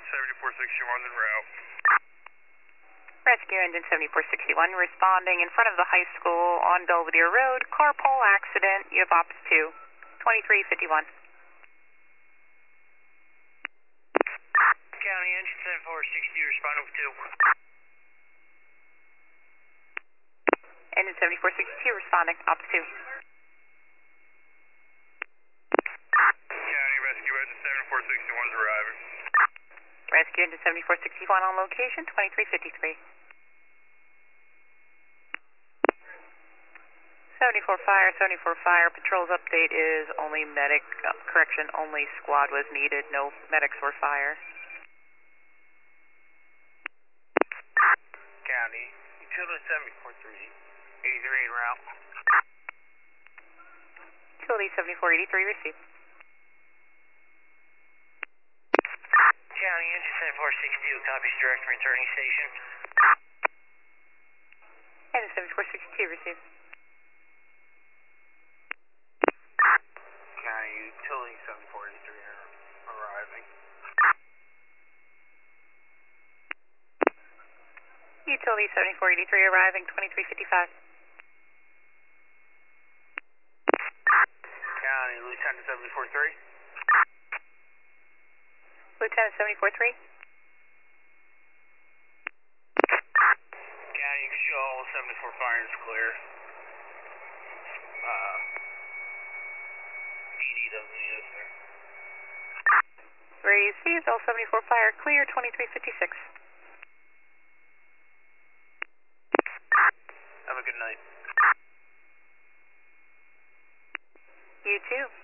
7461 en route. Rescue Engine 7461 responding in front of the high school on Belvedere Road. Car pole accident. You have OPS 2. 2351. County Engine 7460 responding with 2. Engine 7462 responding. OPS 2. County Rescue Engine 7461 is arriving. Rescue Engine 7461 on location. 2353. 74 fire. Patrol's update is only medic, only squad was needed. No medics were fire. County, utility 7483 en route. Utility 7483 received. County Engine 7462 copies direct returning station. Engine 7462 received. County Utility 7483 arriving. Utility 7483 arriving. 2355. County Lieutenant 743. Lieutenant 743. County Shoal 74 fire is clear. EDWS there. Received. All 74 fire clear. 2356. Have a good night. You too.